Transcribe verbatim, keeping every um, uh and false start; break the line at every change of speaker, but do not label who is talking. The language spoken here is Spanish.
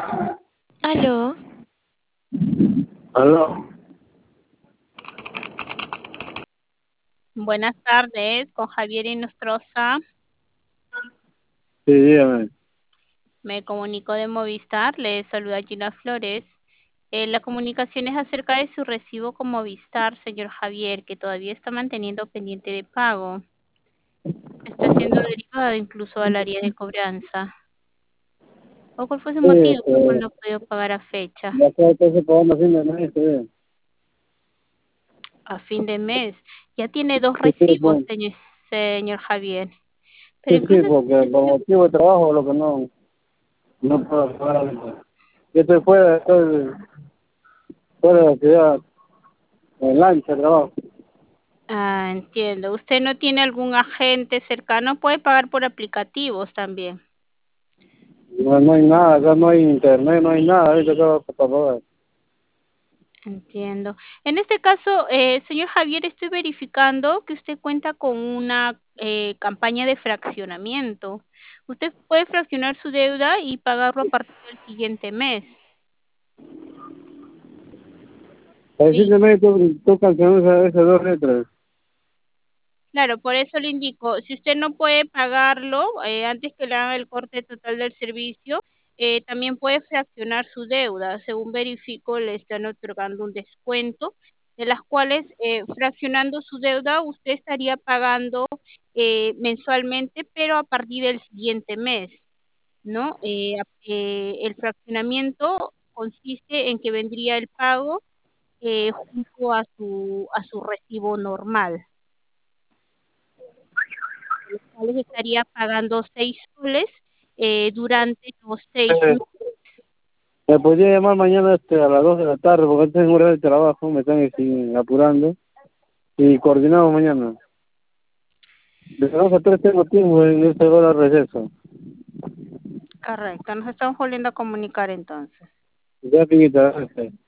Aló,
Aló,
Buenas tardes, con Javier Inostroza.
sí, dígame.
Me comunico de Movistar, le saluda Gina Flores. Eh, la comunicación es acerca de su recibo con Movistar, señor Javier, que todavía está manteniendo pendiente de pago. Está siendo derivado incluso al área de cobranza. ¿O cuál fue su
Sí,
motivo por cual
este,
no pudo pagar a fecha?
ya está entonces pagando a fin de mes, sí.
A fin de mes. Ya tiene dos
Sí, sí,
recibos,
pues,
señor, señor Javier. Pero
sí, sí,
incluso
porque por motivo de trabajo, lo que no, no puedo pagar ahorita. Yo estoy fuera, estoy fuera de la ciudad, en lancha, trabajo.
Ah, entiendo. ¿Usted no tiene algún agente cercano? Puede pagar por aplicativos también.
No, no hay nada, acá no hay internet, no hay nada, ahorita acá para pagar.
Entiendo. En este caso, eh, señor Javier, estoy verificando que usted cuenta con una eh, campaña de fraccionamiento. Usted puede fraccionar su deuda y pagarlo a partir del siguiente mes.
Para
Sí.
decirte, me tú, tú canciones esas, esas dos letras.
Claro, por eso le indico, si usted no puede pagarlo eh, antes que le haga el corte total del servicio, eh, también puede fraccionar su deuda. Según verifico, le están otorgando un descuento, de las cuales eh, fraccionando su deuda usted estaría pagando eh, mensualmente, pero a partir del siguiente mes, ¿no? Eh, a- eh, el fraccionamiento consiste en que vendría el pago eh, junto a su a su recibo normal, cuales estaría pagando seis soles eh, durante los seis
Eh,
meses.
me podría llamar mañana este, a las dos de la tarde, porque antes tengo hora de trabajo, me están este, apurando, y coordinamos mañana. De dos a tres tengo tiempo en esta hora de receso.
Correcto, nos estamos volviendo a comunicar entonces.
Ya, Piñita, gracias.